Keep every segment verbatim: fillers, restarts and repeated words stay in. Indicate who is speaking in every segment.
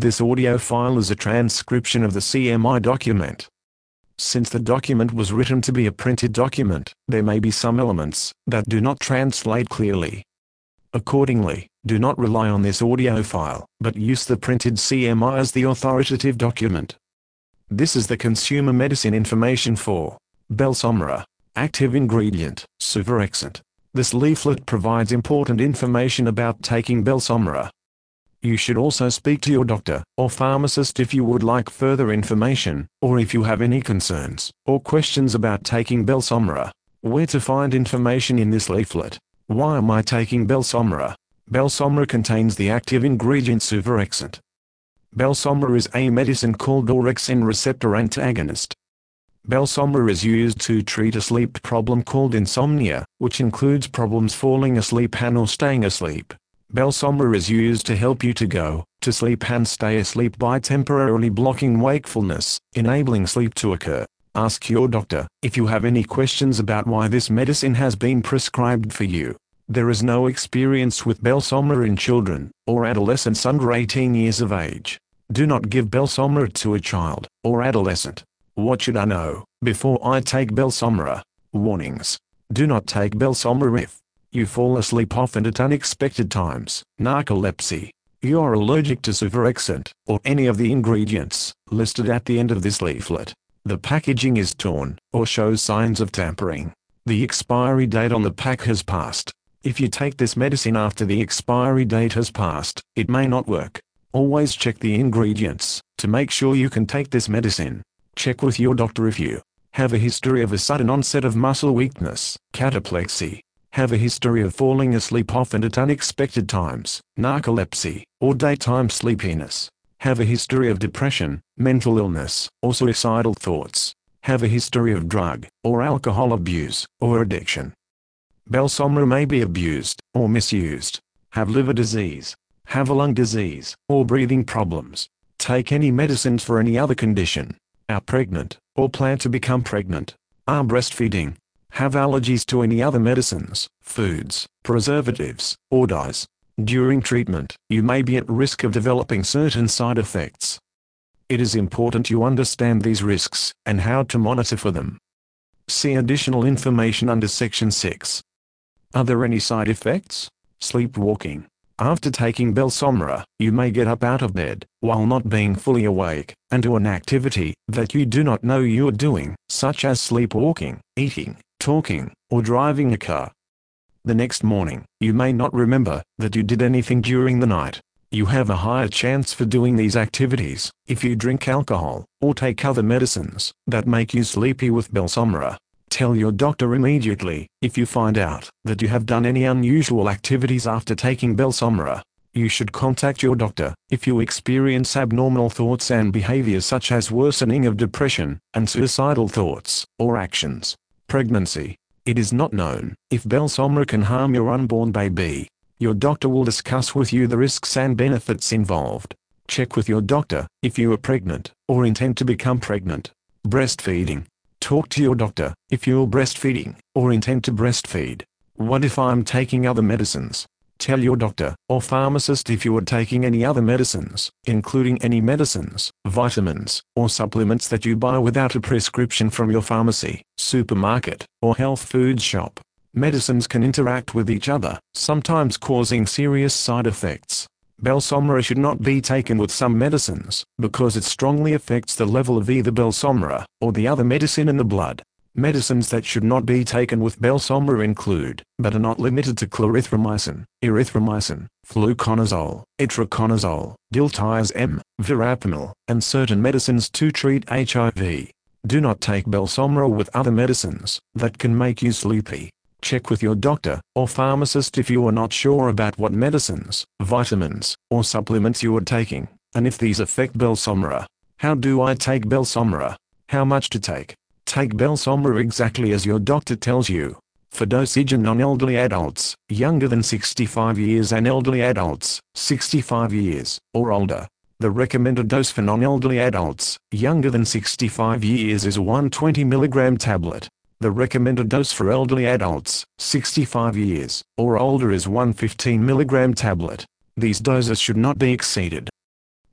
Speaker 1: This audio file is a transcription of the C M I document. Since the document was written to be a printed document, there may be some elements that do not translate clearly. Accordingly, do not rely on this audio file, but use the printed C M I as the authoritative document. This is the consumer medicine information for Belsomra. Active ingredient, suvorexant. This leaflet provides important information about taking Belsomra. You should also speak to your doctor or pharmacist if you would like further information, or if you have any concerns or questions about taking Belsomra. Where to find information in this leaflet? Why am I taking Belsomra? Belsomra contains the active ingredient suvorexant. Belsomra is a medicine called orexin receptor antagonist. Belsomra is used to treat a sleep problem called insomnia, which includes problems falling asleep and or staying asleep. Belsomra is used to help you to go to sleep and stay asleep by temporarily blocking wakefulness, enabling sleep to occur. Ask your doctor if you have any questions about why this medicine has been prescribed for you. There is no experience with Belsomra in children or adolescents under eighteen years of age. Do not give Belsomra to a child or adolescent. What should I know before I take Belsomra? Warnings. Do not take Belsomra if you fall asleep often at unexpected times, narcolepsy, you are allergic to suvorexant, or any of the ingredients listed at the end of this leaflet. The packaging is torn, or shows signs of tampering. The expiry date on the pack has passed. If you take this medicine after the expiry date has passed, it may not work. Always check the ingredients to make sure you can take this medicine. Check with your doctor if you have a history of a sudden onset of muscle weakness, cataplexy, have a history of falling asleep often at unexpected times, narcolepsy, or daytime sleepiness, have a history of depression, mental illness, or suicidal thoughts, have a history of drug or alcohol abuse or addiction. Belsomra may be abused or misused, have liver disease, have a lung disease, or breathing problems, take any medicines for any other condition, are pregnant, or plan to become pregnant, are breastfeeding, have allergies to any other medicines, foods, preservatives, or dyes. During treatment, you may be at risk of developing certain side effects. It is important you understand these risks and how to monitor for them. See additional information under Section six. Are there any side effects? Sleepwalking. After taking Belsomra, you may get up out of bed, while not being fully awake, and do an activity that you do not know you are doing, such as sleepwalking, eating, talking, or driving a car. The next morning, you may not remember that you did anything during the night. You have a higher chance for doing these activities if you drink alcohol or take other medicines that make you sleepy with Belsomra. Tell your doctor immediately if you find out that you have done any unusual activities after taking Belsomra. You should contact your doctor if you experience abnormal thoughts and behaviors such as worsening of depression and suicidal thoughts or actions. Pregnancy. It is not known if Belsomra can harm your unborn baby. Your doctor will discuss with you the risks and benefits involved. Check with your doctor if you are pregnant or intend to become pregnant. Breastfeeding. Talk to your doctor if you are breastfeeding or intend to breastfeed. What if I'm taking other medicines? Tell your doctor or pharmacist if you are taking any other medicines, including any medicines, vitamins, or supplements that you buy without a prescription from your pharmacy, supermarket, or health food shop. Medicines can interact with each other, sometimes causing serious side effects. Belsomra should not be taken with some medicines, because it strongly affects the level of either Belsomra or the other medicine in the blood. Medicines that should not be taken with Belsomra include, but are not limited to clarithromycin, erythromycin, fluconazole, itraconazole, diltiazem, verapamil, and certain medicines to treat H I V. Do not take Belsomra with other medicines that can make you sleepy. Check with your doctor or pharmacist if you are not sure about what medicines, vitamins, or supplements you are taking, and if these affect Belsomra. How do I take Belsomra? How much to take? Take Belsomra exactly as your doctor tells you. For dosage in non-elderly adults, younger than sixty-five years and elderly adults, sixty-five years, or older. The recommended dose for non-elderly adults, younger than sixty-five years is a one hundred twenty milligram tablet. The recommended dose for elderly adults, sixty-five years, or older is one hundred fifteen milligram tablet. These doses should not be exceeded.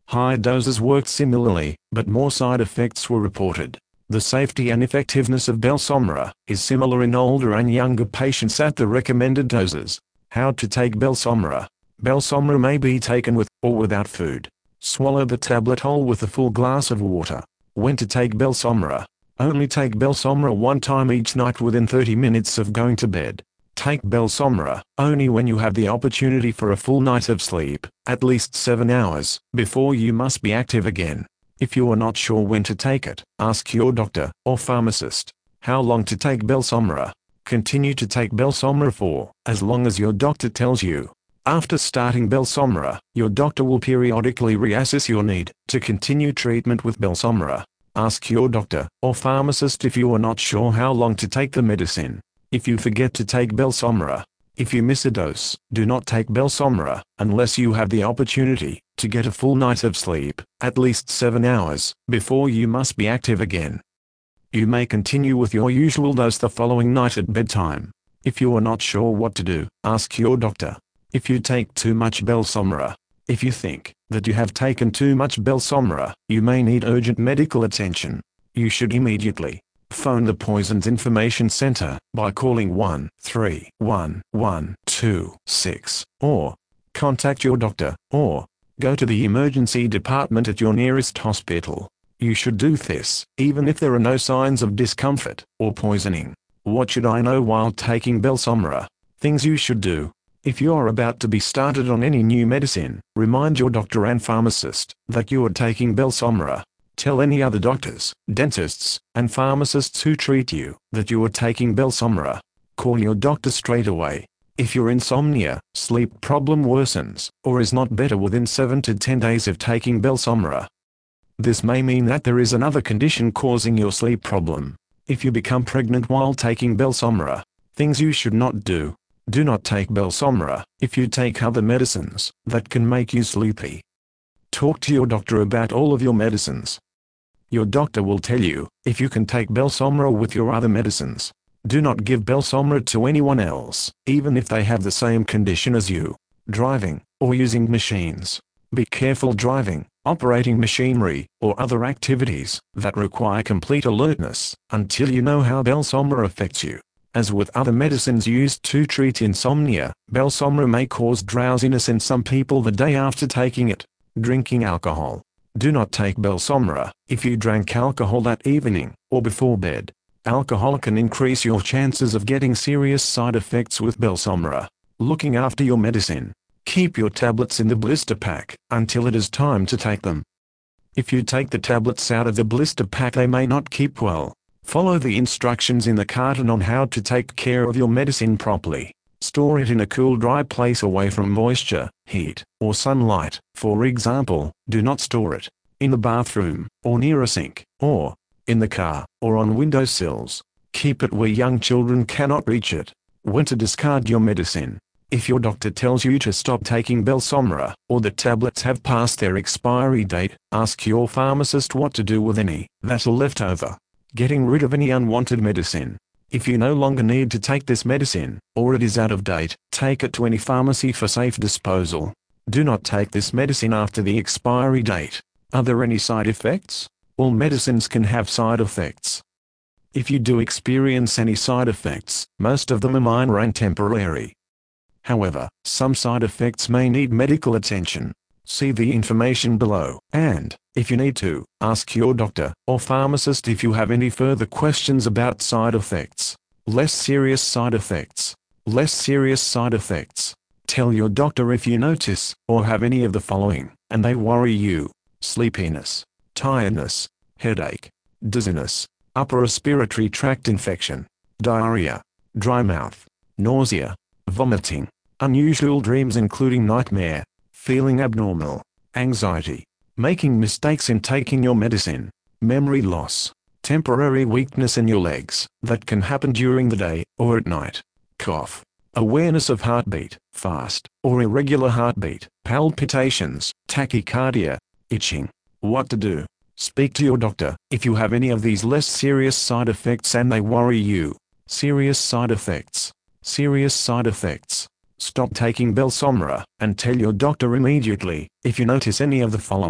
Speaker 1: Higher doses worked similarly, but more side effects were reported. The safety and effectiveness of Belsomra is similar in older and younger patients at the recommended doses. How to take Belsomra. Belsomra may be taken with or without food. Swallow the tablet whole with a full glass of water. When to take Belsomra. Only take Belsomra one time each night within thirty minutes of going to bed. Take Belsomra only when you have the opportunity for a full night of sleep, at least seven hours, before you must be active again. If you are not sure when to take it, ask your doctor or pharmacist. How long to take Belsomra? Continue to take Belsomra for as long as your doctor tells you. After starting Belsomra, your doctor will periodically reassess your need to continue treatment with Belsomra. Ask your doctor or pharmacist if you are not sure how long to take the medicine. If you forget to take Belsomra, if you miss a dose, do not take Belsomra unless you have the opportunity to get a full night of sleep, at least seven hours, before you must be active again. You may continue with your usual dose the following night at bedtime. If you are not sure what to do, ask your doctor. If you take too much Belsomra. If you think that you have taken too much Belsomra, you may need urgent medical attention. You should immediately phone the Poisons Information Center by calling one three one one two six or contact your doctor or go to the emergency department at your nearest hospital. You should do this even if there are no signs of discomfort or poisoning. What should I know while taking Belsomra? Things you should do. If you are about to be started on any new medicine, remind your doctor and pharmacist that you are taking Belsomra. Tell any other doctors, dentists, and pharmacists who treat you that you are taking Belsomra. Call your doctor straight away. If your insomnia, sleep problem worsens, or is not better within seven to ten days of taking Belsomra. This may mean that there is another condition causing your sleep problem. If you become pregnant while taking Belsomra, things you should not do. Do not take Belsomra if you take other medicines that can make you sleepy. Talk to your doctor about all of your medicines. Your doctor will tell you if you can take Belsomra with your other medicines. Do not give Belsomra to anyone else, even if they have the same condition as you. Driving, or using machines. Be careful driving, operating machinery, or other activities that require complete alertness until you know how Belsomra affects you. As with other medicines used to treat insomnia, Belsomra may cause drowsiness in some people the day after taking it. Drinking alcohol. Do not take Belsomra if you drank alcohol that evening or before bed. Alcohol can increase your chances of getting serious side effects with Belsomra. Looking after your medicine. Keep your tablets in the blister pack until it is time to take them. If you take the tablets out of the blister pack, they may not keep well. Follow the instructions in the carton on how to take care of your medicine properly. Store it in a cool, dry place away from moisture, heat, or sunlight. For example, do not store it in the bathroom, or near a sink, or in the car, or on windowsills. Keep it where young children cannot reach it. When to discard your medicine. If your doctor tells you to stop taking Belsomra, or the tablets have passed their expiry date, ask your pharmacist what to do with any that are left over. Getting rid of any unwanted medicine. If you no longer need to take this medicine, or it is out of date, take it to any pharmacy for safe disposal. Do not take this medicine after the expiry date. Are there any side effects? All medicines can have side effects. If you do experience any side effects, most of them are minor and temporary. However, some side effects may need medical attention. See the information below, and, if you need to, ask your doctor or pharmacist if you have any further questions about side effects. Less serious side effects. Less serious side effects. Tell your doctor if you notice or have any of the following, and they worry you. Sleepiness, tiredness, headache, dizziness, upper respiratory tract infection, diarrhea, dry mouth, nausea, vomiting, unusual dreams including nightmare, feeling abnormal, anxiety, making mistakes in taking your medicine, memory loss, temporary weakness in your legs that can happen during the day or at night, cough, awareness of heartbeat, fast or irregular heartbeat, palpitations, tachycardia, itching. What to do? Speak to your doctor if you have any of these less serious side effects and they worry you. Serious side effects. Serious side effects. Stop taking Belsomra and tell your doctor immediately if you notice any of the following.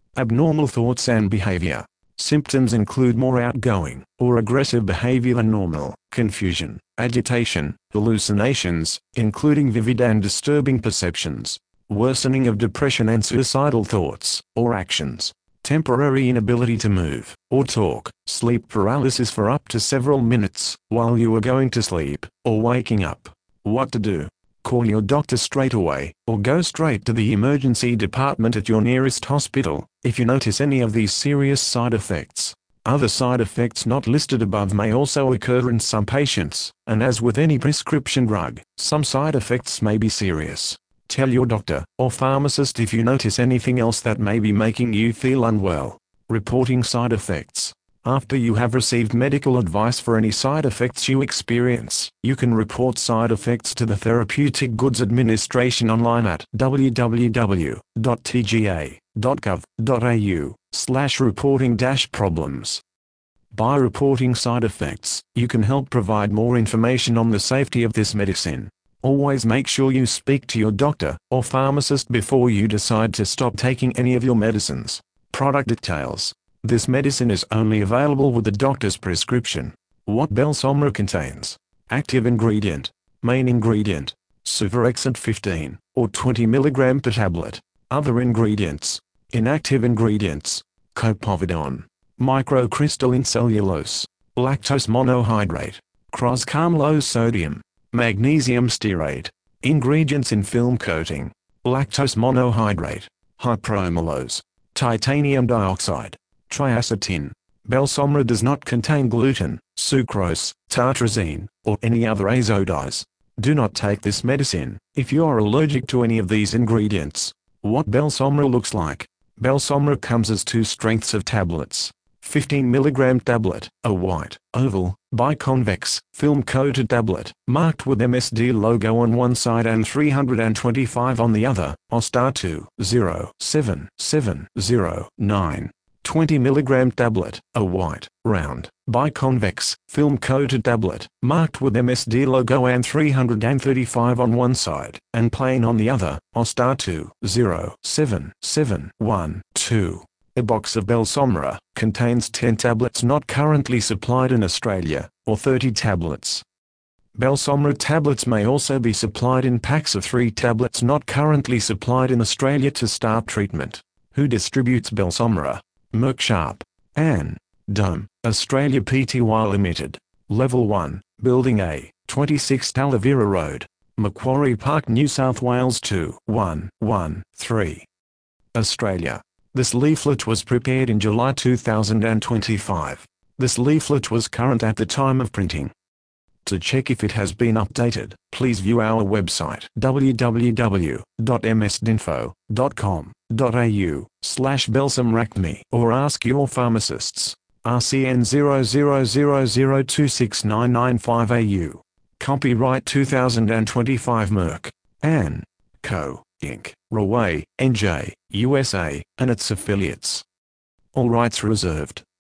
Speaker 1: Abnormal thoughts and behavior. Symptoms include more outgoing or aggressive behavior than normal, confusion, agitation, hallucinations, including vivid and disturbing perceptions, worsening of depression and suicidal thoughts or actions, temporary inability to move or talk, sleep paralysis for up to several minutes while you are going to sleep or waking up. What to do? Call your doctor straight away, or go straight to the emergency department at your nearest hospital, if you notice any of these serious side effects. Other side effects not listed above may also occur in some patients, and as with any prescription drug, some side effects may be serious. Tell your doctor or pharmacist if you notice anything else that may be making you feel unwell. Reporting side effects. After you have received medical advice for any side effects you experience, you can report side effects to the Therapeutic Goods Administration online at w w w dot t g a dot gov dot a u slash reporting dash problems. By reporting side effects, you can help provide more information on the safety of this medicine. Always make sure you speak to your doctor or pharmacist before you decide to stop taking any of your medicines. Product details. This medicine is only available with the doctor's prescription. What Belsomra contains. Active ingredient. Main ingredient. Suvorexant fifteen, or twenty milligrams per tablet. Other ingredients. Inactive ingredients. Copovidone. Microcrystalline cellulose. Lactose monohydrate. Croscarmylose sodium. Magnesium stearate. Ingredients in film coating. Lactose monohydrate. Hyperamylose. Titanium dioxide. Triacetin. Belsomra does not contain gluten, sucrose, tartrazine, or any other azo-dyes. Do not take this medicine if you are allergic to any of these ingredients. What Belsomra looks like. Belsomra comes as two strengths of tablets. fifteen milligram tablet, a white, oval, biconvex, film-coated tablet, marked with M S D logo on one side and three hundred twenty-five on the other, O S T A two zero seven seven zero nine. twenty milligram tablet, a white, round, biconvex, film-coated tablet, marked with M S D logo and three hundred thirty-five on one side, and plain on the other, O S T A two zero seven seven one two. A box of Belsomra contains ten tablets not currently supplied in Australia, or thirty tablets. Belsomra tablets may also be supplied in packs of three tablets not currently supplied in Australia to start treatment. Who distributes Belsomra? Merck Sharp and Dohme, Australia Pty Limited. Level one, Building A, twenty-six Talavera Road, Macquarie Park, New South Wales two one one three. Australia. This leaflet was prepared in July two thousand twenty-five. This leaflet was current at the time of printing. To check if it has been updated, please view our website w w w dot m s d info dot com dot a u slash belsomracme or ask your pharmacists. R C N zero zero zero zero two six nine nine five A U. Copyright two thousand twenty-five Merck and Co. Incorporated. Rahway, N J, U S A, and its affiliates. All rights reserved.